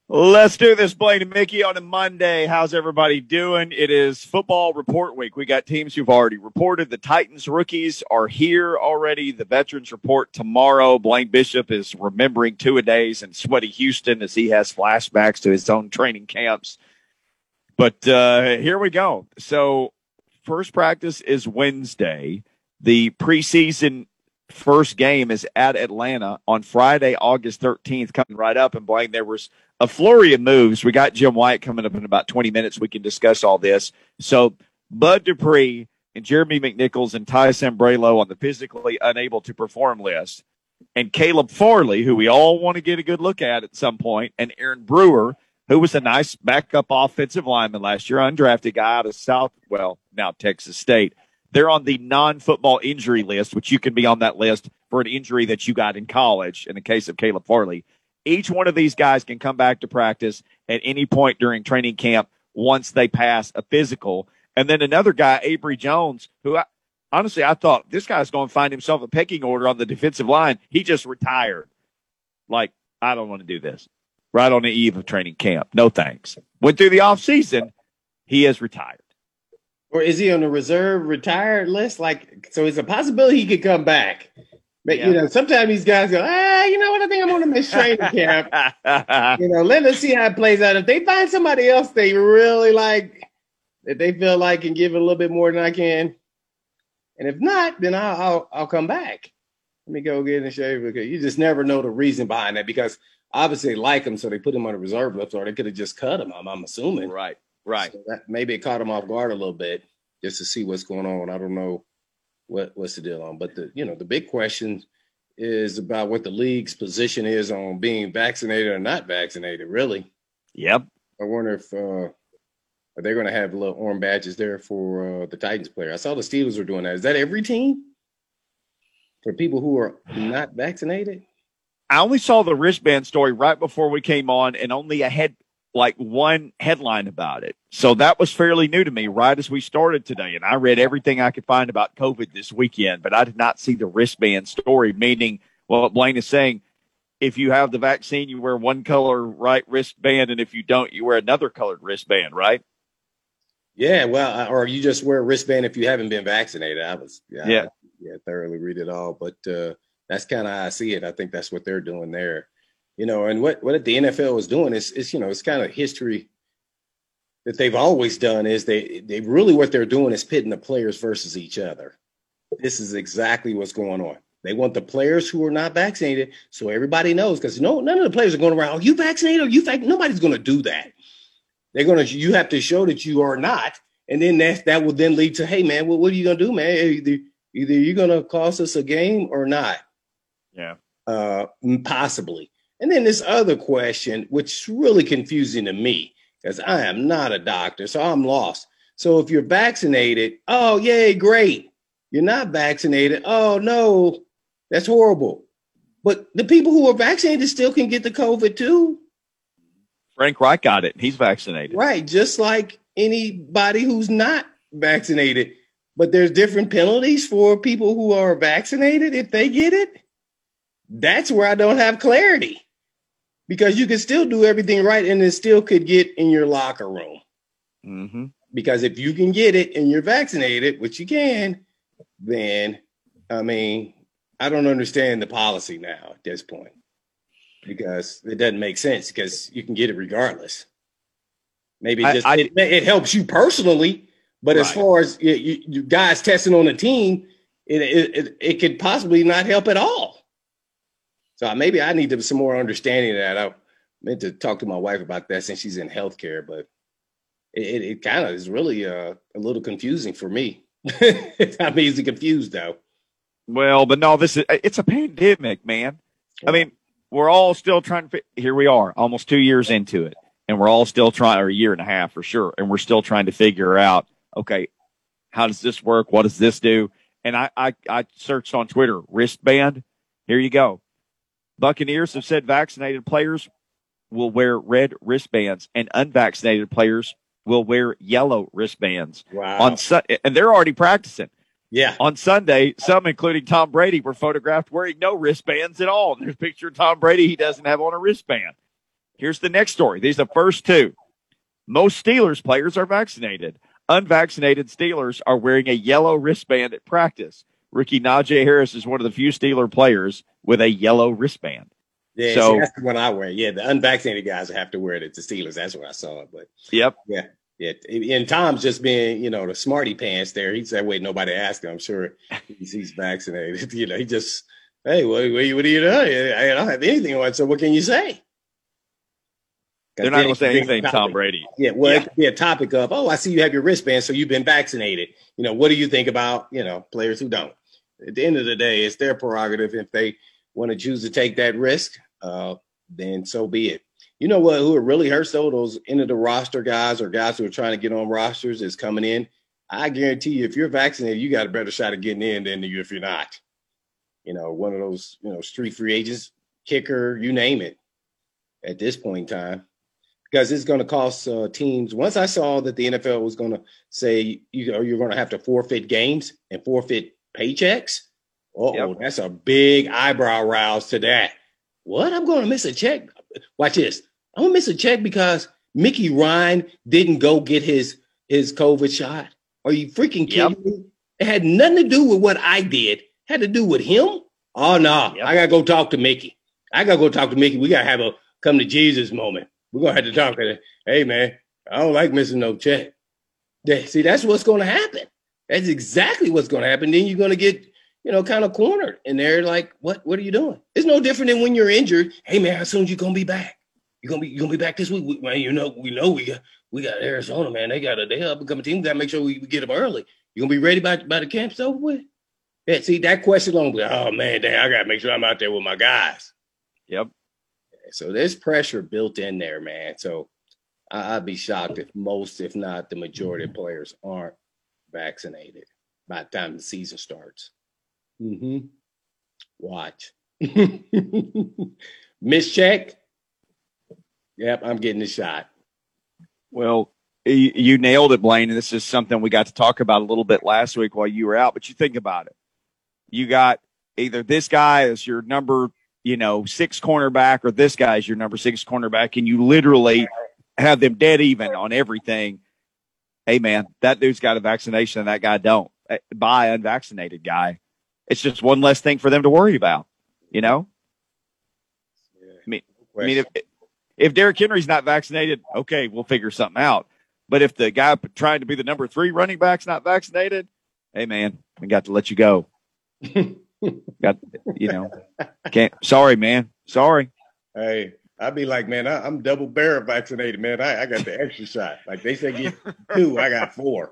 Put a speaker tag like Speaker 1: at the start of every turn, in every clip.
Speaker 1: Let's do this, Blaine and Mickey, on a Monday. How's everybody doing? It is football report week. We got teams who've already reported. The Titans rookies are here already. The veterans report tomorrow. Blaine Bishop is remembering two-a-days in sweaty Houston as he has flashbacks to his own training camps. But here we go. So first practice is Wednesday. The preseason first game is at Atlanta on Friday, August 13th, coming right up. And Blaine, there was a flurry of moves. We got Jim White coming up in about 20 minutes. We can discuss all this. So Bud Dupree and Jeremy McNichols and Ty Sambrailo on the physically unable to perform list, and Caleb Farley, who we all want to get a good look at some point, and Aaron Brewer, who was a nice backup offensive lineman last year, undrafted guy out of now Texas State. They're on the non-football injury list, which you can be on that list for an injury that you got in college in the case of Caleb Farley. Each one of these guys can come back to practice at any point during training camp once they pass a physical. And then another guy, Avery Jones, who I thought this guy's going to find himself a pecking order on the defensive line. He just retired. Like, I don't want to do this. Right on the eve of training camp. No thanks. Went through the offseason. He has retired.
Speaker 2: Or is he on the reserve retired list? Like, so it's a possibility he could come back. But, sometimes these guys go, you know what? I think I'm going to miss training camp. Let us see how it plays out. If they find somebody else they really like, that they feel like can give it a little bit more than I can. And if not, then I'll come back. Let me go get in the shave, because you just never know the reason behind that, because obviously they like him, so they put him on the reserve list, or they could have just cut him, I'm assuming.
Speaker 1: Right.
Speaker 2: So that maybe it caught him off guard a little bit just to see what's going on. I don't know what's the deal on. But the big question is about what the league's position is on being vaccinated or not vaccinated, really.
Speaker 1: Yep.
Speaker 2: I wonder if are they going to have little orange badges there for the Titans player. I saw the Steelers were doing that. Is that every team for people who are not vaccinated?
Speaker 1: I only saw the wristband story right before we came on, and only one headline about it. So that was fairly new to me right as we started today. And I read everything I could find about COVID this weekend, but I did not see the wristband story, meaning, well, what Blaine is saying, if you have the vaccine, you wear one color right wristband, and if you don't, you wear another colored wristband, right?
Speaker 2: Yeah, well, or you just wear a wristband if you haven't been vaccinated. I thoroughly read it all, but that's kind of how I see it. I think that's what they're doing there. And what the NFL is doing is it's kind of history that they've always done, is they really, what they're doing is pitting the players versus each other. This is exactly what's going on. They want the players who are not vaccinated, so everybody knows, because none of the players are going around, are you vaccinated? Are you nobody's going to do that. You have to show that you are not. And then that will then lead to, hey man, what are you going to do, man? Either you're going to cost us a game or not.
Speaker 1: Yeah.
Speaker 2: Possibly. And then this other question, which is really confusing to me, because I am not a doctor, so I'm lost. So if you're vaccinated, oh, yay, great. You're not vaccinated. Oh, no, that's horrible. But the people who are vaccinated still can get the COVID too.
Speaker 1: Frank Reich got it. He's vaccinated.
Speaker 2: Right, just like anybody who's not vaccinated. But there's different penalties for people who are vaccinated if they get it. That's where I don't have clarity. Because you can still do everything right and it still could get in your locker room.
Speaker 1: Mm-hmm.
Speaker 2: Because if you can get it and you're vaccinated, which you can, then, I don't understand the policy now at this point. Because it doesn't make sense, because you can get it regardless. Maybe it helps you personally, but right. As far as you guys testing on a team, it could possibly not help at all. So maybe I need some more understanding of that. I meant to talk to my wife about that since she's in healthcare, but it kind of is really a little confusing for me. I'm easily confused, though.
Speaker 1: Well, but no, it's a pandemic, man. Yeah. We're all still trying to here we are, almost 2 years into it, and we're all still trying, or a year and a half for sure, and we're still trying to figure out, okay, how does this work? What does this do? And I searched on Twitter, wristband. Here you go. Buccaneers have said vaccinated players will wear red wristbands and unvaccinated players will wear yellow wristbands.
Speaker 2: Wow.
Speaker 1: And they're already practicing.
Speaker 2: Yeah.
Speaker 1: On Sunday, some, including Tom Brady, were photographed wearing no wristbands at all. And there's a picture of Tom Brady. He doesn't have on a wristband. Here's the next story. These are the first two. Most Steelers players are vaccinated. Unvaccinated Steelers are wearing a yellow wristband at practice. Rookie Najee Harris is one of the few Steeler players with a yellow wristband.
Speaker 2: Yeah, so that's the one I wear. Yeah, the unvaccinated guys have to wear it at the Steelers. That's what I saw. But
Speaker 1: yep.
Speaker 2: Yeah. And Tom's just being, the smarty pants there. He said, wait, nobody asked him. I'm sure he's vaccinated. He just, hey, what are you doing? I don't have anything on, so what can you say?
Speaker 1: They're not going to say anything, Tom Brady.
Speaker 2: Yeah, well, it could be a topic of, I see you have your wristband, so you've been vaccinated. What do you think about, players who don't? At the end of the day, it's their prerogative. If they want to choose to take that risk, then so be it. You know what? Who it really hurts, though, those end of the roster guys or guys who are trying to get on rosters is coming in. I guarantee you, if you're vaccinated, you got a better shot of getting in than you if you're not. One of those, street free agents, kicker, you name it, at this point in time. Because it's going to cost teams. Once I saw that the NFL was going to say you're going to have to forfeit games and forfeit paychecks, That's a big eyebrow rouse to that. What? I'm going to miss a check? Watch this. I'm going to miss a check because Mickey Ryan didn't go get his COVID shot. Are you freaking kidding me? It had nothing to do with what I did. It had to do with him. Oh, no. I got to go talk to Mickey. We got to have a come to Jesus moment. We're going to have to talk to him. Hey, man, I don't like missing no check. See, that's what's going to happen. That's exactly what's going to happen. Then you're going to get, kind of cornered. And they're like, what are you doing? It's no different than when you're injured. Hey, man, how soon you going to be back? You going to be back this week? Man, we got Arizona, man. They up and coming team. We got to make sure we get them early. You going to be ready by the camp's over with? Yeah, see, that question alone, oh, man, dang, I got to make sure I'm out there with my guys.
Speaker 1: Yep.
Speaker 2: So there's pressure built in there, man. So I'd be shocked if most, if not the majority of players aren't vaccinated by the time the season starts. Watch. Miss check. Yep, I'm getting the shot.
Speaker 1: Well, you nailed it, Blaine. And this is something we got to talk about a little bit last week while you were out. But you think about it. You got either this guy as your number 6 cornerback, or this guy's your number 6 cornerback, and you literally have them dead even on everything. Hey, man, that dude's got a vaccination and that guy don't. Buy unvaccinated guy. It's just one less thing for them to worry about, I mean, if Derrick Henry's not vaccinated, okay, we'll figure something out. But if the guy trying to be the number 3 running back's not vaccinated, hey, man, we got to let you go. Can't. Sorry, man. Sorry.
Speaker 2: Hey, I'd be like, man, I'm double barrel vaccinated, man. I got the extra shot. Like they say, get 2, I got 4.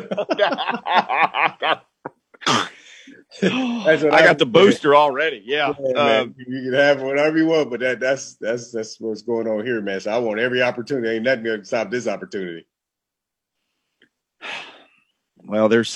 Speaker 1: I got the booster already. Yeah.
Speaker 2: Man, you can have whatever you want, but that's what's going on here, man. So I want every opportunity. Ain't nothing going to stop this opportunity.
Speaker 1: Well, there's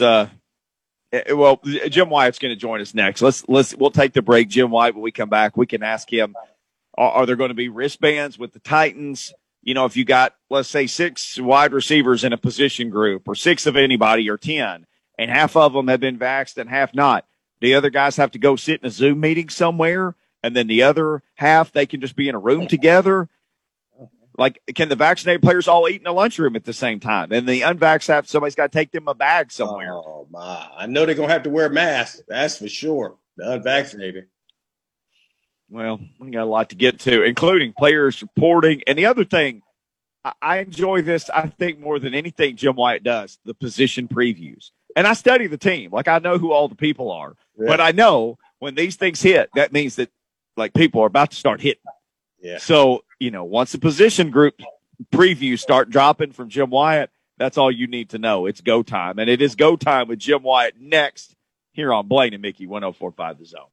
Speaker 1: Jim Wyatt's going to join us next. We'll take the break. Jim Wyatt, when we come back, we can ask him, are there going to be wristbands with the Titans? If you got, let's say, 6 wide receivers in a position group, or 6 of anybody, or 10, and half of them have been vaxxed and half not. The other guys have to go sit in a Zoom meeting somewhere, and then the other half, they can just be in a room together. Like, can the vaccinated players all eat in a lunchroom at the same time? And the unvaxxed, somebody's got to take them a bag somewhere.
Speaker 2: Oh, my. I know they're going to have to wear masks. That's for sure. The unvaccinated.
Speaker 1: Well, we got a lot to get to, including players reporting. And the other thing, I enjoy this, I think, more than anything Jim Wyatt does, the position previews. And I study the team. Like, I know who all the people are. Yeah. But I know when these things hit, that means that, people are about to start hitting.
Speaker 2: Yeah.
Speaker 1: So, once the position group previews start dropping from Jim Wyatt, that's all you need to know. It's go time. And it is go time with Jim Wyatt next here on Blaine and Mickey 104.5 The Zone.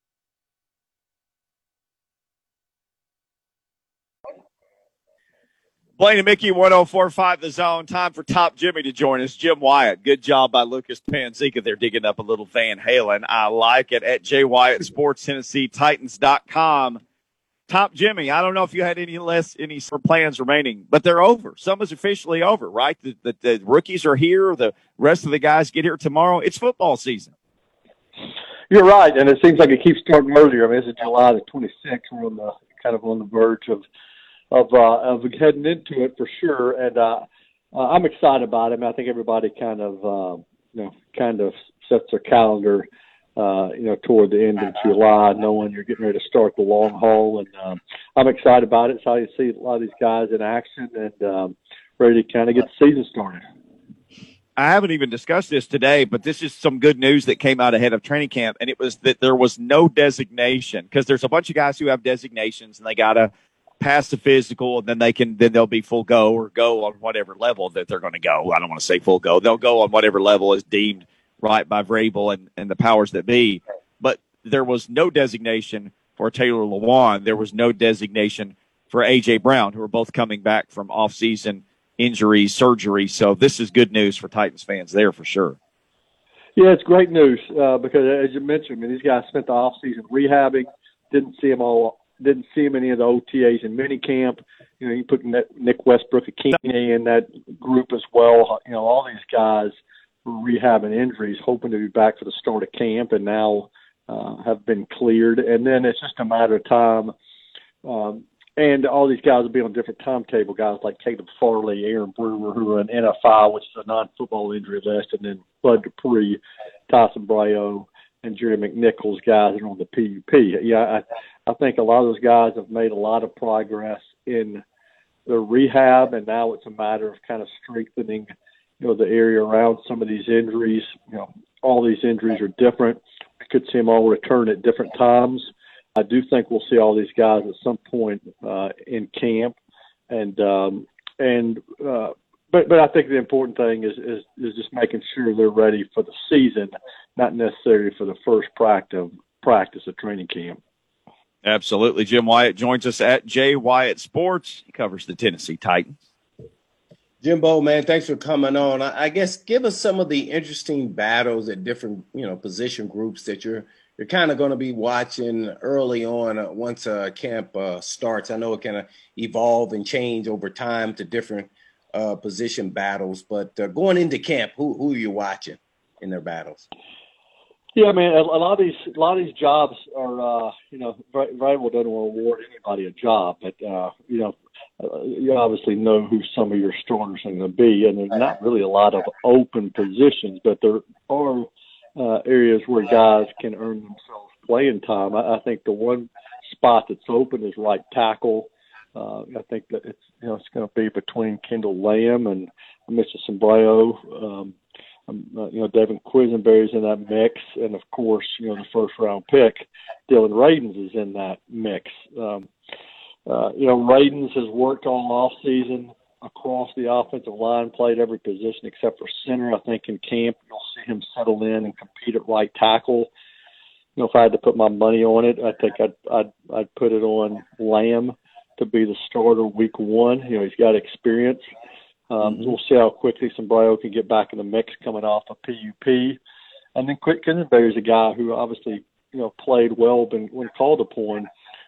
Speaker 1: Blaine and Mickey 104.5 The Zone. Time for Top Jimmy to join us. Jim Wyatt. Good job by Lucas Panzica. They're digging up a little Van Halen. I like it at J Wyatt Sports Tennessee Titans.com. Top Jimmy, I don't know if you had any plans remaining, but they're over. Some is officially over, right? The rookies are here. The rest of the guys get here tomorrow. It's football season.
Speaker 3: You're right, and it seems like it keeps starting earlier. I mean, it's July the 26th. We're on the verge of of heading into it for sure. And I'm excited about it. I mean, I think everybody kind of sets their calendar, toward the end of July, knowing you're getting ready to start the long haul. And I'm excited about it. It's how you see a lot of these guys in action and ready to kind of get the season started.
Speaker 1: I haven't even discussed this today, but this is some good news that came out ahead of training camp, and it was that there was no designation, because there's a bunch of guys who have designations and they got to pass the physical, and then they'll be full go or go on whatever level that they're going to go. I don't want to say full go. They'll go on whatever level is deemed right by Vrabel and the powers that be. But there was no designation for Taylor Lewan. There was no designation for A.J. Brown, who are both coming back from off-season injuries, surgery. So this is good news for Titans fans there for sure.
Speaker 3: Yeah, it's great news because, as you mentioned, I mean, these guys spent the offseason rehabbing, didn't see him any of the OTAs in minicamp. You put Nick Westbrook-Ikhine in that group as well. All these guys were rehabbing injuries, hoping to be back for the start of camp, and now have been cleared. And then it's just a matter of time. And all these guys will be on different timetable, guys like Caleb Farley, Aaron Brewer, who are an NFI, which is a non-football injury list, and then Bud Dupree, Tyson Brayo, and Jerry McNichols, guys that are on the PUP. Yeah, I think a lot of those guys have made a lot of progress in their rehab, and now it's a matter of kind of strengthening, the area around some of these injuries. All these injuries are different. We could see them all return at different times. I do think we'll see all these guys at some point in camp, but I think the important thing is just making sure they're ready for the season, not necessarily for the first practice of training camp.
Speaker 1: Absolutely. Jim Wyatt joins us at Jay Wyatt Sports. He covers the Tennessee Titans.
Speaker 2: Jimbo, man, thanks for coming on. I guess give us some of the interesting battles at different, position groups that you're kind of going to be watching early on once camp starts. I know it kind of evolve and change over time to different position battles, but going into camp, who are you watching in their battles?
Speaker 3: Yeah, I mean, a lot of these jobs are, Vrabel doesn't want to award anybody a job, but you obviously know who some of your starters are going to be, and there's not really a lot of open positions, but there are areas where guys can earn themselves playing time. I think the one spot that's open is right tackle. I think that it's going to be between Kendall Lamb and Mr. Sombrero. Devin Quisenberry's in that mix, and of course, the first round pick, Dylan Radins, is in that mix. Radins has worked all off season across the offensive line, played every position except for center. I think in camp you'll see him settle in and compete at right tackle. If I had to put my money on it, I think I'd put it on Lamb to be the starter week one. He's got experience. We'll see how quickly Sombrero can get back in the mix coming off of PUP. And then Quisenberry is a guy who obviously played well when called upon.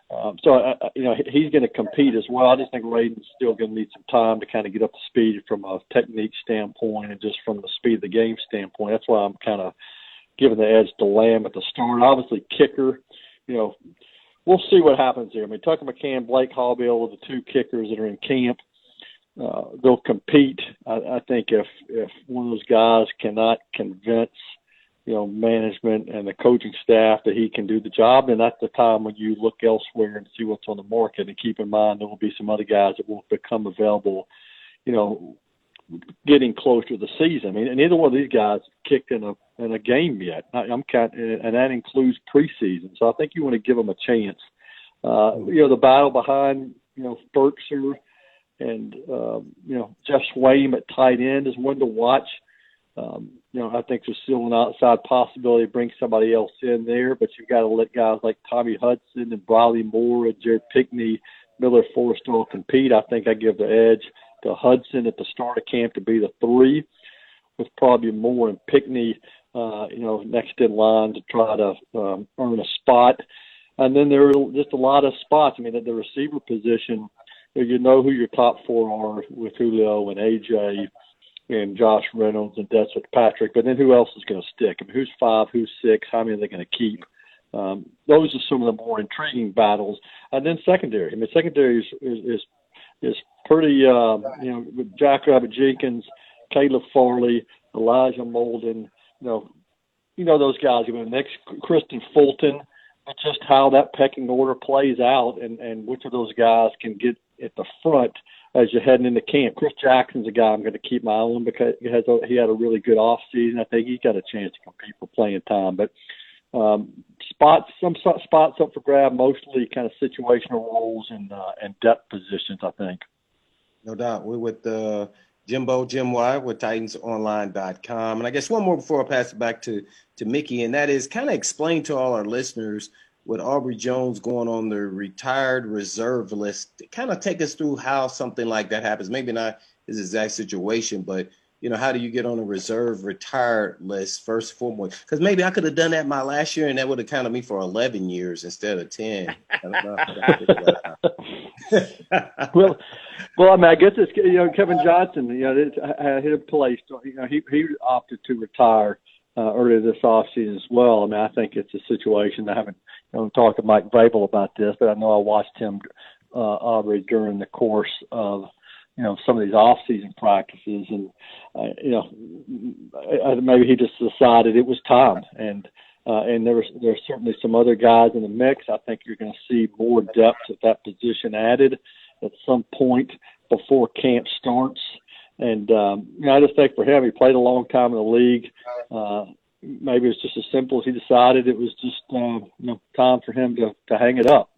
Speaker 3: He's going to compete as well. I just think Radin's still going to need some time to kind of get up to speed from a technique standpoint and just from the speed of the game standpoint. That's why I'm kind of giving the edge to Lamb at the start. Obviously, kicker, we'll see what happens here. I mean, Tucker McCann, Blake Hallbill are the two kickers that are in camp. They'll compete. I think if one of those guys cannot convince management and the coaching staff that he can do the job, and that's the time when you look elsewhere and see what's on the market. And keep in mind there will be some other guys that will become available, getting closer to the season. I mean, and neither one of these guys kicked in a game yet. And that includes preseason. So I think you want to give them a chance. The battle behind Berkshire and Jeff Swaim at tight end is one to watch. I think there's still an outside possibility to bring somebody else in there, but you've got to let guys like Tommy Hudson and Briley Moore and Jared Pickney, Miller Forrestal compete. I think I give the edge to Hudson at the start of camp to be the 3, with probably Moore and Pickney, next in line to try to earn a spot. And then there are just a lot of spots. I mean, at the receiver position, you know who your top 4 are with Julio and AJ and Josh Reynolds and Des Fitzpatrick, but then who else is going to stick? I mean, who's 5, who's 6, how many are they going to keep? Those are some of the more intriguing battles. And then secondary. I mean, secondary is is pretty, with Jackrabbit Jenkins, Caleb Farley, Elijah Molden, those guys. Next, Kristen Fulton. But just how that pecking order plays out, and which of those guys can get at the front as you're heading into camp. Chris Jackson's a guy I'm going to keep my eye on because he had a really good off season. I think he's got a chance to compete for playing time. But some spots up for grab, mostly kind of situational roles and depth positions, I think.
Speaker 2: No doubt. We're with Jim Wyatt with TitansOnline.com. And I guess one more before I pass it back to Mickey, and that is kind of explain to all our listeners with Aubrey Jones going on the retired reserve list. Kind of take us through how something like that happens. Maybe not his exact situation, but, how do you get on a reserve retired list first and foremost? Because maybe I could have done that my last year, and that would have counted me for 11 years instead of 10. I don't know.
Speaker 3: Well, I mean, I guess it's Kevin Johnson. His place. He opted to retire earlier this offseason as well. I mean, I think it's a situation. I haven't talked to Mike Vrabel about this, but I know I watched him, Aubrey, during the course of some of these off-season practices, and maybe he just decided it was time. And there's certainly some other guys in the mix. I think you're going to see more depth at that position added at some point before camp starts. And I just think for him, he played a long time in the league. Maybe it's just as simple as he decided it was just time for him to hang it up.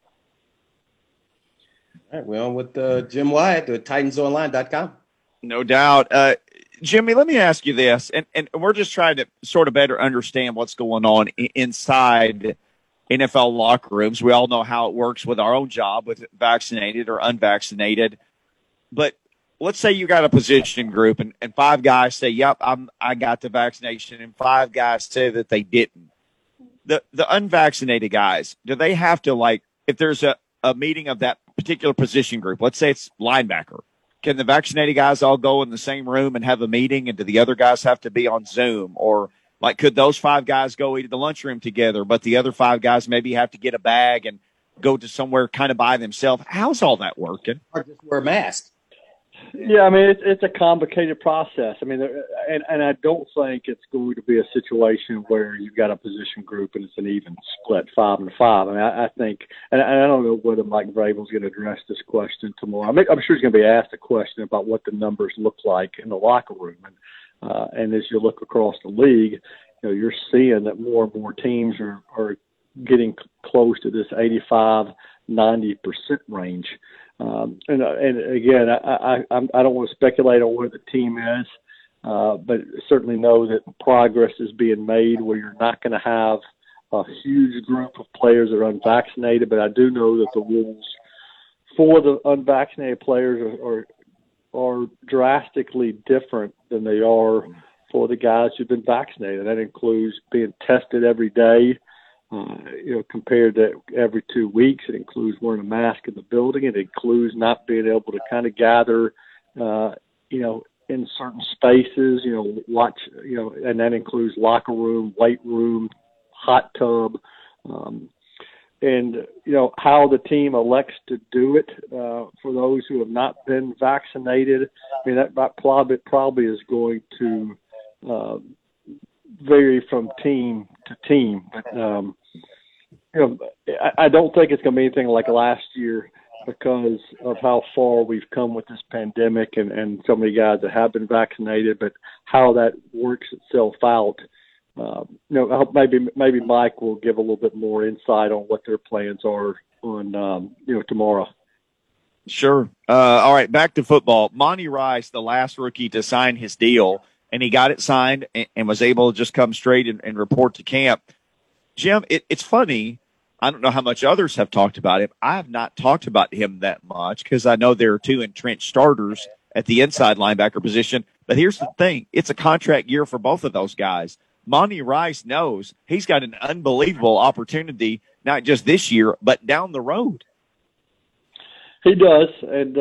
Speaker 2: All right, we're on with Jim Wyatt at TitansOnline.com.
Speaker 1: No doubt. Jimmy, let me ask you this, and we're just trying to sort of better understand what's going on inside NFL locker rooms. We all know how it works with our own job, with vaccinated or unvaccinated. But let's say you got a position group, and 5 guys say, yep, I got the vaccination, and 5 guys say that they didn't. The unvaccinated guys, do they have to, if there's a meeting of that particular position group, let's say it's linebacker, can the vaccinated guys all go in the same room and have a meeting, and do the other guys have to be on Zoom? Or could those 5 guys go eat at the lunchroom together, but the other 5 guys maybe have to get a bag and go to somewhere kind of by themselves? How's all that working?
Speaker 2: Or just wear a mask.
Speaker 3: Yeah, I mean, it's a complicated process. I mean, and I don't think it's going to be a situation where you've got a position group and it's an even split 5 and 5. I mean, I think, and I don't know whether Mike Vrabel's going to address this question tomorrow. I'm sure he's going to be asked a question about what the numbers look like in the locker room. And as you look across the league, you're seeing that more and more teams are getting close to this 85-90% range. And again, I don't want to speculate on where the team is, but certainly know that progress is being made where you're not going to have a huge group of players that are unvaccinated. But I do know that the rules for the unvaccinated players are drastically different than they are for the guys who've been vaccinated. That includes being tested every day. Compared to every 2 weeks. It includes wearing a mask in the building. It includes not being able to kind of gather, in certain spaces, watch, and that includes locker room, weight room, hot tub, and how the team elects to do it for those who have not been vaccinated. I mean, that probably is going to vary from team to team, but I don't think it's going to be anything like last year because of how far we've come with this pandemic and so many guys that have been vaccinated, but how that works itself out. I hope maybe Mike will give a little bit more insight on what their plans are on, tomorrow.
Speaker 1: Sure. All right, back to football. Monty Rice, the last rookie to sign his deal, and he got it signed and was able to just come straight and report to camp. Jim, it's funny. I don't know how much others have talked about him. I have not talked about him that much because I know there are 2 entrenched starters at the inside linebacker position. But here's the thing. It's a contract year for both of those guys. Monty Rice knows he's got an unbelievable opportunity, not just this year, but down the road.
Speaker 3: He does. And,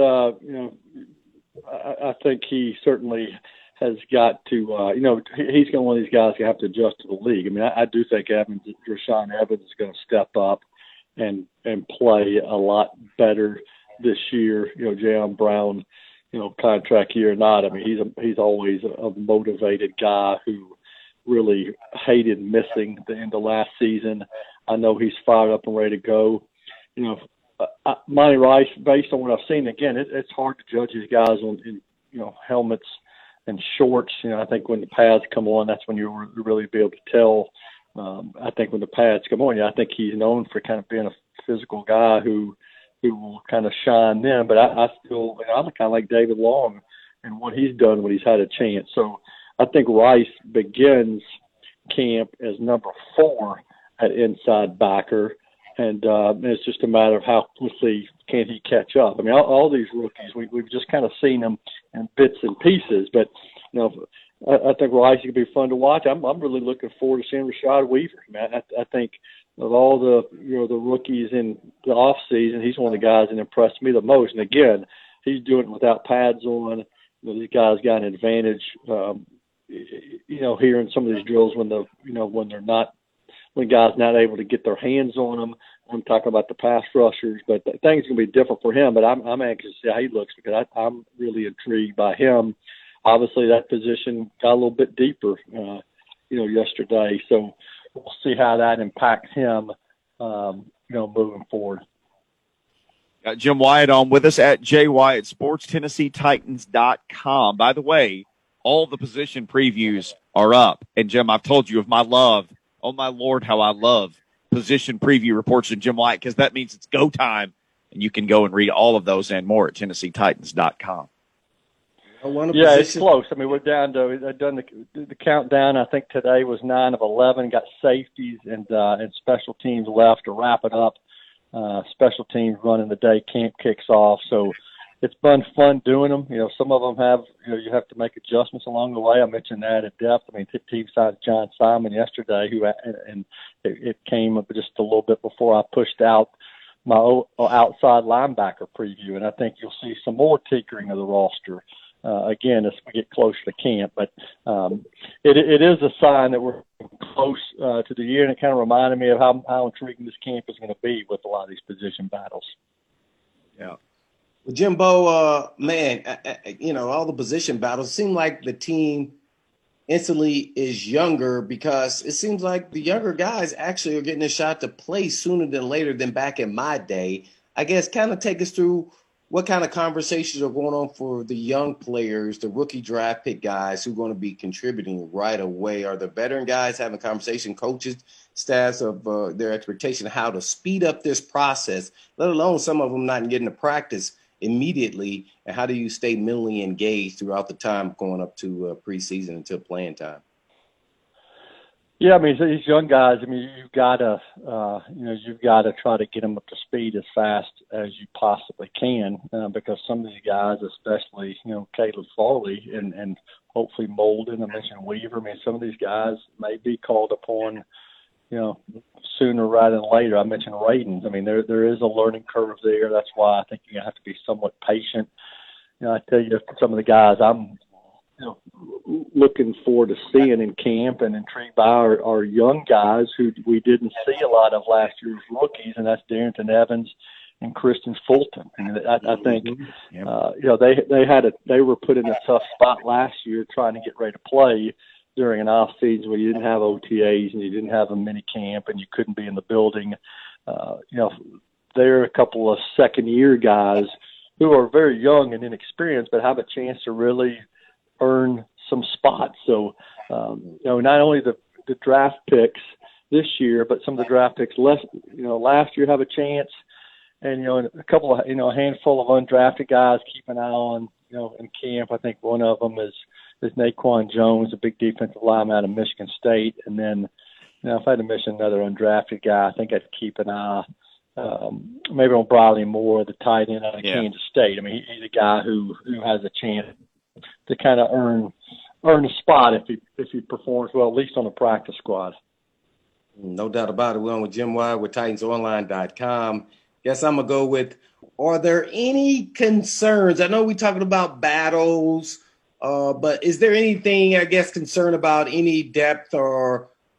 Speaker 3: I think he certainly has got to, he's going to one of these guys who have to adjust to the league. I mean, I do think Rashaan Evans is going to step up and play a lot better this year, Jayon Brown, contract year or not. I mean, he's always a motivated guy who really hated missing the end of last season. I know he's fired up and ready to go. Monty Rice, based on what I've seen, again, it's hard to judge these guys in helmets and shorts. I think when the pads come on, that's when you'll really be able to tell. I think when the pads come on, I think he's known for kind of being a physical guy who will kind of shine then. But I still, I'm kind of like David Long and what he's done when he's had a chance. So I think Rice begins camp as number 4 at inside backer. And it's just a matter of how quickly can he catch up. I mean, all these rookies, we've just kind of seen them in bits and pieces. But, I think Rice could be fun to watch. I'm really looking forward to seeing Rashad Weaver. I think of all the the rookies in the off season, he's one of the guys that impressed me the most. And again, he's doing it without pads on. These guys got an advantage. Here in some of these drills when when guys not able to get their hands on them. I'm talking about the pass rushers, but things can be different for him. But I'm anxious to see how he looks because I'm really intrigued by him. Obviously, that position got a little bit deeper, yesterday. So we'll see how that impacts him, moving forward.
Speaker 1: Got Jim Wyatt on with us at Jay Wyatt Sports, TennesseeTitans.com. By the way, all the position previews are up. And, Jim, I've told you of my love. Oh, my Lord, how I love position preview reports from Jim Wyatt because that means it's go time, and you can go and read all of those and more at TennesseeTitans.com.
Speaker 3: Yeah, it's close. I mean, we're down to we've done the countdown. I think today was 9 of 11. Got safeties and special teams left to wrap it up. Special teams running the day. Camp kicks off, so it's been fun doing them. Some of them have you have to make adjustments along the way. I mentioned that at depth. I mean, team signed John Simon yesterday, and it came up just a little bit before I pushed out my outside linebacker preview, and I think you'll see some more tinkering of the roster. Again, as we get closer to camp, but it is a sign that we're close to the year, and it kind of reminded me of how intriguing this camp is going to be with a lot of these position battles.
Speaker 2: Yeah. Well, Jimbo, all the position battles seem like the team instantly is younger because it seems like the younger guys actually are getting a shot to play sooner than later than back in my day. I guess kind of take us through what kind of conversations are going on for the young players, the rookie draft pick guys who are going to be contributing right away? Are the veteran guys having conversation, coaches, staffs of their expectation of how to speed up this process, let alone some of them not getting to practice immediately? And how do you stay mentally engaged throughout the time going up to preseason until playing time?
Speaker 3: Yeah, I mean, these young guys, you've got to try to get them up to speed as fast as you possibly can because some of these guys, especially, Caleb Farley and hopefully Molden, I mentioned Weaver, some of these guys may be called upon, sooner rather than later. I mentioned Radens. There is a learning curve there. That's why I think you have to be somewhat patient. I tell you, some of the guys I'm looking forward to seeing in camp and intrigued by our young guys who we didn't see a lot of last year's rookies, and that's Darrington Evans and Christian Fulton. I think they were put in a tough spot last year trying to get ready to play during an off season where you didn't have OTAs and you didn't have a mini camp and you couldn't be in the building. They're a couple of second year guys who are very young and inexperienced but have a chance to really earn some spots. So, not only the draft picks this year, but some of the draft picks last year have a chance. And, a couple of, a handful of undrafted guys keep an eye on, in camp. I think one of them is Naquan Jones, a big defensive lineman out of Michigan State. And then, if I had to mention another undrafted guy, I think I'd keep an eye maybe on Briley Moore, the tight end out of Kansas State. He's a guy who has a chance to kind of earn a spot if he performs well, at least on the practice squad.
Speaker 2: No doubt about it. We're on with Jim Wyatt with TitansOnline.com. Guess I'm going to go with, are there any concerns? I know we're talking about battles, but is there anything, concern about any depth or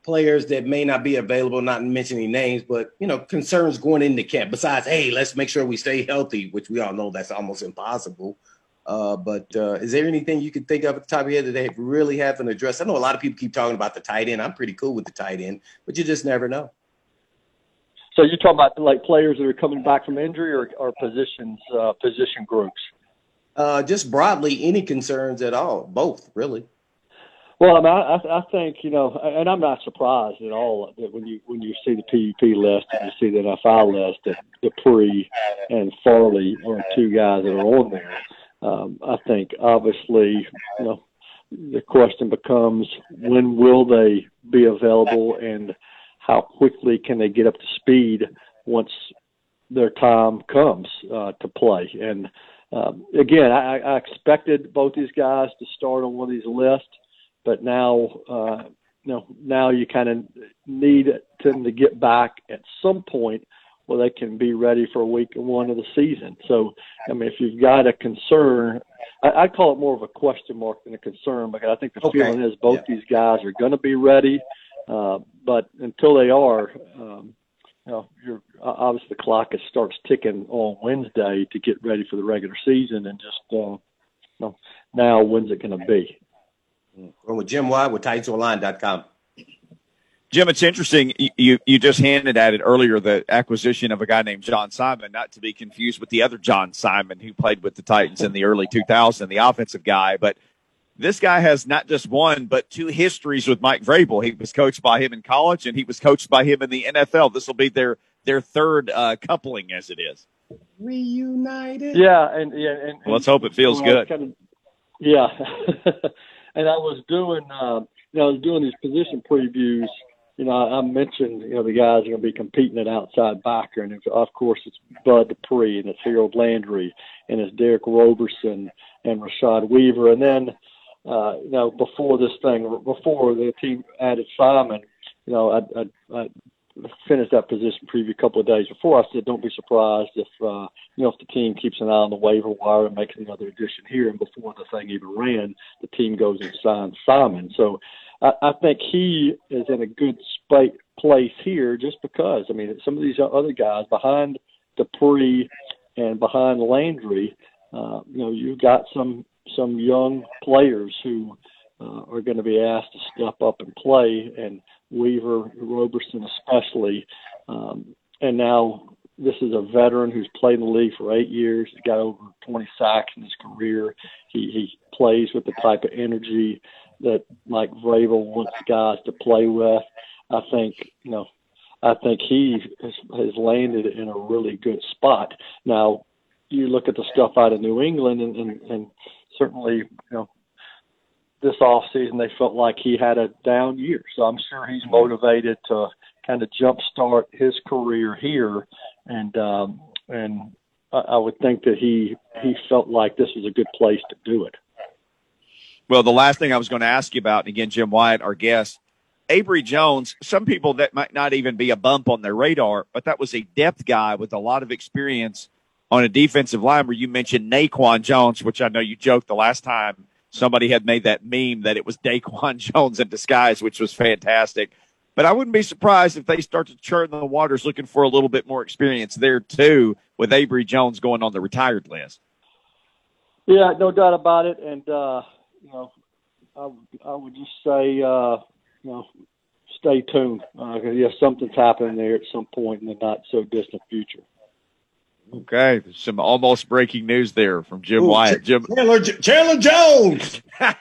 Speaker 2: players that may not be available, not mentioning names, but, concerns going into camp besides, hey, let's make sure we stay healthy, which we all know that's almost impossible. But is there anything you can think of at the top of your head that they really haven't addressed? I know a lot of people keep talking about the tight end. I'm pretty cool with the tight end, but you just never know.
Speaker 3: So you're talking about like players that are coming back from injury or position groups?
Speaker 2: Just broadly, any concerns at all? Both, really.
Speaker 3: Well, I think, and I'm not surprised at all that when you see the PUP list and you see the NFL list that Dupree and Farley are two guys that are on there. I think obviously, the question becomes when will they be available and how quickly can they get up to speed once their time comes to play. And again, I expected both these guys to start on one of these lists, but now now you kind of need them to get back at some point where they can be ready for week one of the season. So, if you've got a concern, I'd call it more of a question mark than a concern, because I think the feeling is both these guys are going to be ready. But until they are, obviously the clock starts ticking on Wednesday to get ready for the regular season, and just now when's it going to be?
Speaker 2: Well, with Jim White with TitensOnline.com.
Speaker 1: Jim, it's interesting. You just hinted at it earlier, the acquisition of a guy named John Simon, not to be confused with the other John Simon who played with the Titans in the early 2000s, the offensive guy. But this guy has not just one, but two histories with Mike Vrabel. He was coached by him in college, and he was coached by him in the NFL. This will be their third coupling, as it is.
Speaker 2: Reunited.
Speaker 3: Yeah, and
Speaker 1: well, let's hope it feels good.
Speaker 3: Yeah, and I was doing these position previews. I mentioned, the guys are going to be competing at outside backer. And of course, it's Bud Dupree and it's Harold Landry and it's Derek Roberson and Rashad Weaver. And then, before the team added Simon, I finished that position preview a couple of days before. I said, don't be surprised if the team keeps an eye on the waiver wire and makes another addition here. And before the thing even ran, the team goes and signs Simon. So, I think he is in a good place here just because, some of these other guys behind Dupree and behind Landry, you've got some young players who are going to be asked to step up and play, and Weaver, Roberson especially. And now this is a veteran who's played in the league for 8 years. He's got over 20 sacks in his career. He plays with the type of energy that Mike Vrabel wants guys to play with. I think he has landed in a really good spot. Now, you look at the stuff out of New England, and certainly, this offseason they felt like he had a down year. So I'm sure he's motivated to kind of jumpstart his career here, and I would think that he felt like this was a good place to do it.
Speaker 1: Well, the last thing I was going to ask you about, and again, Jim Wyatt, our guest, Avery Jones, some people that might not even be a bump on their radar, but that was a depth guy with a lot of experience on a defensive line where you mentioned Naquan Jones, which I know you joked the last time somebody had made that meme that it was Daquan Jones in disguise, which was fantastic. But I wouldn't be surprised if they start to churn the waters looking for a little bit more experience there, too, with Avery Jones going on the retired list.
Speaker 3: Yeah, no doubt about it. And, I would just say, stay tuned. Something's happening there at some point in the not so distant future.
Speaker 1: Okay, there's some almost breaking news there from Jim Wyatt.
Speaker 2: Chandler Jones.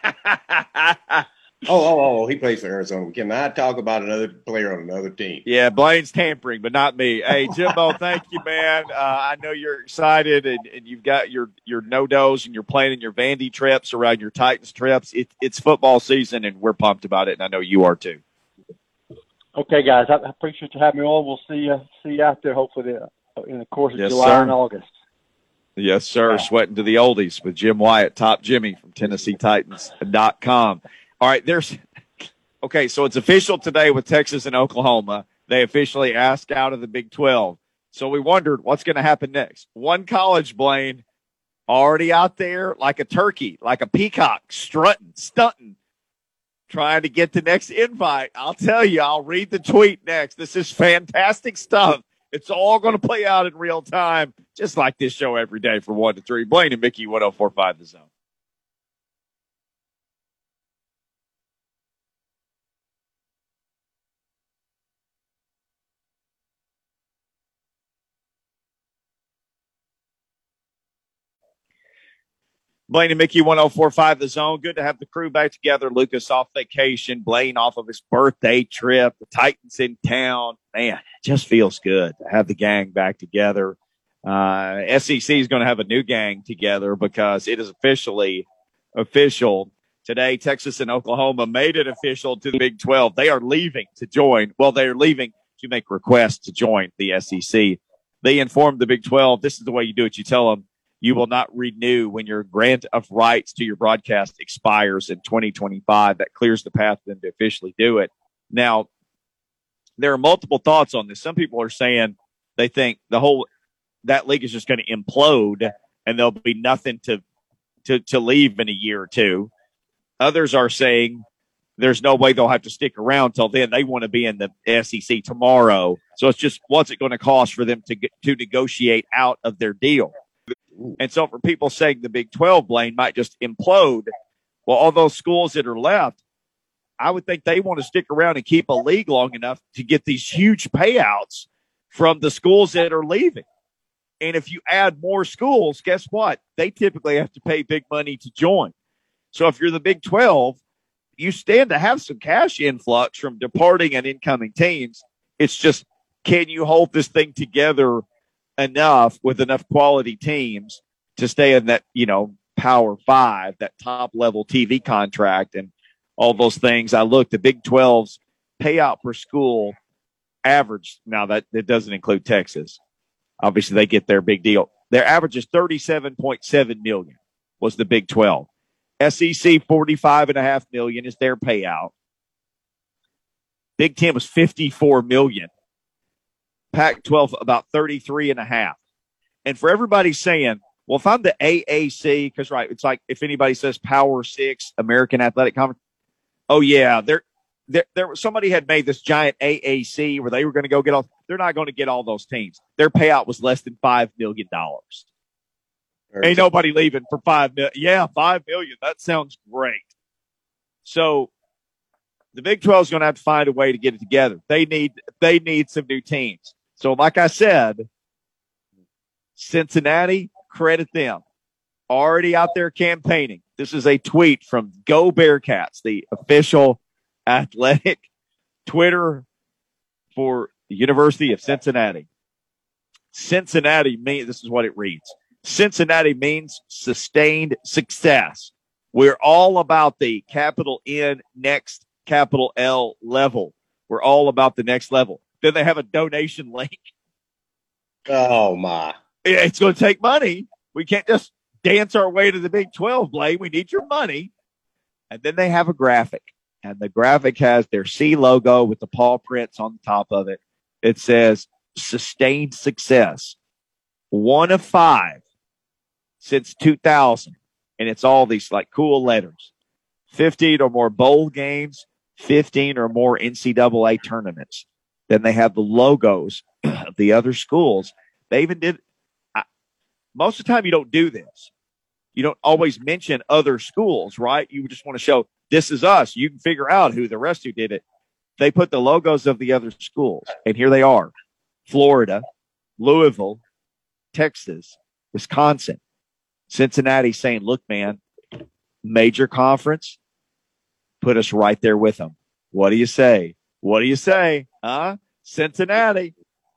Speaker 2: Oh, he plays for Arizona. We cannot talk about another player on another team.
Speaker 1: Yeah, Blaine's tampering, but not me. Hey, Jimbo, thank you, man. I know you're excited, and you've got your no-dos, and you're planning your Vandy trips around your Titans trips. It's football season, and we're pumped about it, and I know you are too.
Speaker 3: Okay, guys, I appreciate you having me on. We'll see you out there, hopefully, in the course of July and August.
Speaker 1: Yes, sir. Sweating to the oldies with Jim Wyatt, Top Jimmy from TennesseeTitans.com. All right, so it's official today with Texas and Oklahoma. They officially asked out of the Big 12. So we wondered what's going to happen next. One college, Blaine, already out there like a turkey, like a peacock, stunting, trying to get the next invite. I'll tell you, I'll read the tweet next. This is fantastic stuff. It's all going to play out in real time, just like this show every day from 1 to 3. Blaine and Mickey, 104.5 The Zone. Blaine and Mickey, 104.5 The Zone. Good to have the crew back together. Lucas off vacation. Blaine off of his birthday trip. The Titans in town. Man, it just feels good to have the gang back together. SEC is going to have a new gang together because it is officially official. Today, Texas and Oklahoma made it official to the Big 12. They are leaving to join. Well, they are leaving to make requests to join the SEC. They informed the Big 12, this is the way you do it. You tell them, you will not renew when your grant of rights to your broadcast expires in 2025. That clears the path for them to officially do it. Now, there are multiple thoughts on this. Some people are saying they think that league is just going to implode and there'll be nothing to leave in a year or two. Others are saying there's no way they'll have to stick around till then. They want to be in the SEC tomorrow. So it's just, what's it going to cost for them to negotiate out of their deal? And so for people saying the Big 12, Blaine, might just implode, well, all those schools that are left, I would think they want to stick around and keep a league long enough to get these huge payouts from the schools that are leaving. And if you add more schools, guess what? They typically have to pay big money to join. So if you're the Big 12, you stand to have some cash influx from departing and incoming teams. It's just, can you hold this thing together enough with enough quality teams to stay in that, Power 5, that top level TV contract and all those things? I looked, the Big 12's payout per school average. Now that doesn't include Texas. Obviously they get their big deal. Their average is $37.7 million was the Big 12. SEC $45.5 million is their payout. Big 10 was $54 million. Pac-12 about 33.5. And for everybody saying, well, if I'm the AAC, because right, it's like if anybody says Power 6 American Athletic Conference, oh yeah, there somebody had made this giant AAC where they were going to go get all. They're not going to get all those teams. Their payout was less than $5 million. Ain't nobody leaving for $5 million. Yeah, $5 million. That sounds great. So the Big 12 is going to have to find a way to get it together. They need some new teams. So like I said, Cincinnati, credit them. Already out there campaigning. This is a tweet from Go Bearcats, the official athletic Twitter for the University of Cincinnati. Cincinnati means, this is what it reads. Cincinnati means sustained success. We're all about the capital N next capital L level. We're all about the next level. Then they have a donation link.
Speaker 2: Oh my.
Speaker 1: It's going to take money. We can't just dance our way to the Big 12, Blaine. We need your money. And then they have a graphic. And the graphic has their C logo with the paw prints on the top of it. It says sustained success. 1 of 5 since 2000. And it's all these like cool letters. 15 or more bowl games, 15 or more NCAA tournaments. Then they have the logos of the other schools. They even did, most of the time you don't do this. You don't always mention other schools, right? You just want to show this is us. You can figure out who the rest who did it. They put the logos of the other schools. And here they are. Florida, Louisville, Texas, Wisconsin, Cincinnati saying, look, man, major conference, put us right there with them. What do you say? What do you say? Huh? Cincinnati.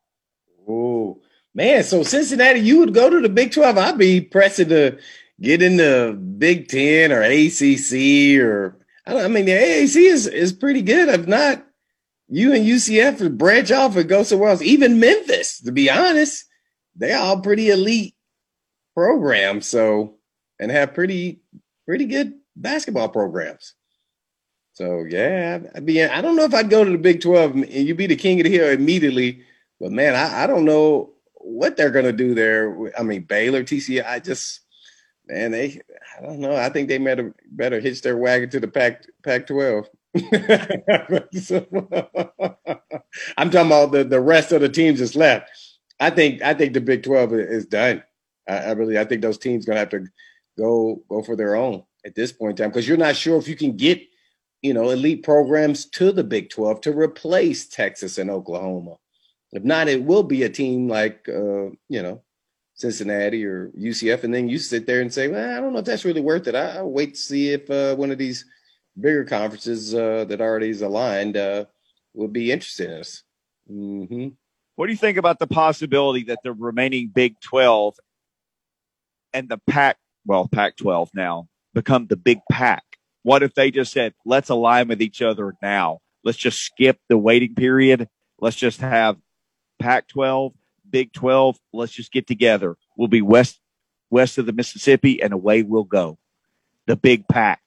Speaker 2: Oh, man. So Cincinnati, you would go to the Big 12. I'd be pressing to get in the Big 10 or ACC or I mean, the AAC is pretty good. If not, you and UCF would branch off and go somewhere else. Even Memphis, to be honest, they're all pretty elite programs. So, and have pretty good basketball programs. So yeah, I don't know if I'd go to the Big 12 and you'd be the king of the hill immediately. But man, I don't know what they're gonna do there. I mean, Baylor, TCU, I don't know. I think they better hitch their wagon to the Pac-12. I'm talking about the rest of the teams that's left. I think the Big 12 is done. I think those teams gonna have to go for their own at this point in time, because you're not sure if you can get, elite programs to the Big 12 to replace Texas and Oklahoma. If not, it will be a team like Cincinnati or UCF, and then you sit there and say, well, I don't know if that's really worth it. I'll wait to see if one of these bigger conferences that already is aligned will be interested in us. Mm-hmm.
Speaker 1: What do you think about the possibility that the remaining Big 12 and the Pac-12 now become the Big Pac? What if they just said, let's align with each other now? Let's just skip the waiting period. Let's just have Pac-12, Big 12. Let's just get together. We'll be west of the Mississippi, and away we'll go. The Big Pac.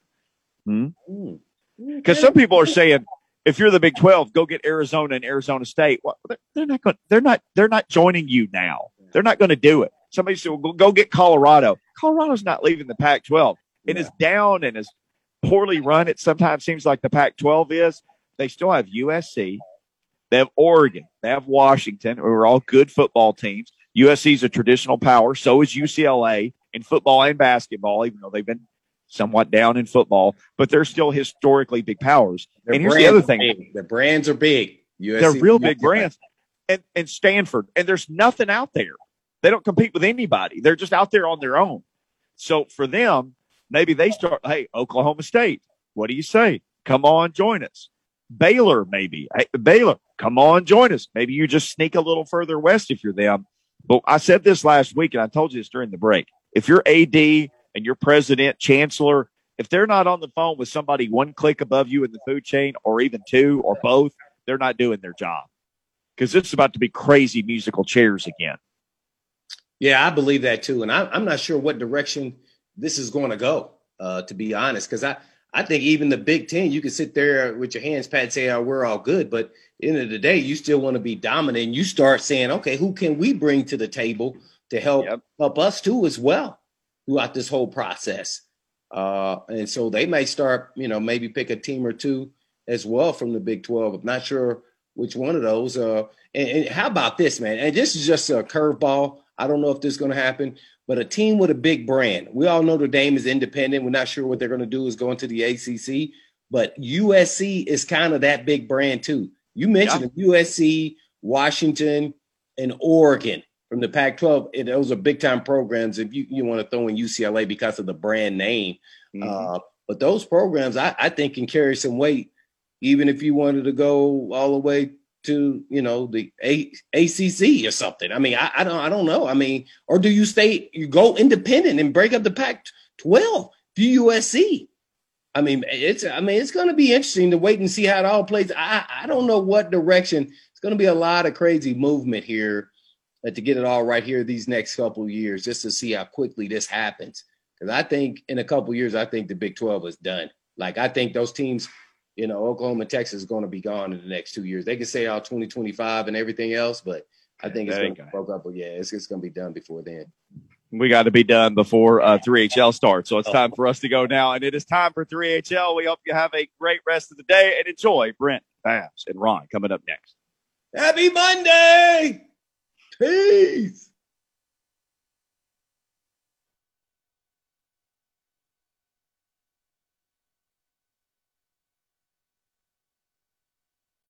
Speaker 1: Because some people are saying, if you're the Big 12, go get Arizona and Arizona State. Well, they're not joining you now. They're not going to do it. Somebody said, well, go get Colorado. Colorado's not leaving the Pac-12. It is down and as poorly run. It sometimes seems like the Pac-12 is. They still have USC. They have Oregon. They have Washington, who are all good football teams. USC is a traditional power. So is UCLA in football and basketball, even though they've been somewhat down in football. But they're still historically big powers. And here's the other thing.
Speaker 2: The brands are big.
Speaker 1: USC, they're real big brands. And Stanford. And there's nothing out there. They don't compete with anybody. They're just out there on their own. So for them, maybe they start, hey, Oklahoma State, what do you say? Come on, join us. Baylor, maybe. Hey, Baylor, come on, join us. Maybe you just sneak a little further west if you're them. But I said this last week, and I told you this during the break. If you're AD and your president, chancellor, if they're not on the phone with somebody one click above you in the food chain, or even two or both, they're not doing their job. Because it's about to be crazy musical chairs again.
Speaker 2: Yeah, I believe that too. And I'm not sure what direction this is going to go, to be honest, because I think even the Big Ten, you can sit there with your hands pat and say, oh, we're all good. But at the end of the day, you still want to be dominant. And you start saying, okay, who can we bring to the table to help us too as well throughout this whole process? And so they may start, maybe pick a team or two as well from the Big 12. I'm not sure which one of those. And how about this, man? And this is just a curveball. I don't know if this is going to happen, but a team with a big brand. We all know Notre Dame is independent. We're not sure what they're going to do is go into the ACC, but USC is kind of that big brand too. You mentioned USC, Washington, and Oregon from the Pac-12. And those are big-time programs if you want to throw in UCLA because of the brand name. Mm-hmm. But those programs, I think, can carry some weight, even if you wanted to go all the way to, the ACC or something. I mean, I don't know. I mean, or do you go independent and break up the Pac-12 to USC? I mean, it's going to be interesting to wait and see how it all plays. I don't know what direction. It's going to be a lot of crazy movement here to get it all right here these next couple of years, just to see how quickly this happens. Because I think in a couple of years, I think the Big 12 is done. Like, I think those teams, Oklahoma and Texas is going to be gone in the next 2 years. They can say 2025 and everything else, but I think it's going to be broke up. But yeah, it's going to be done before then.
Speaker 1: We got to be done before 3HL starts. So it's time for us to go now. And it is time for 3HL. We hope you have a great rest of the day and enjoy Brent, Babs, and Ron coming up next.
Speaker 2: Happy Monday! Peace!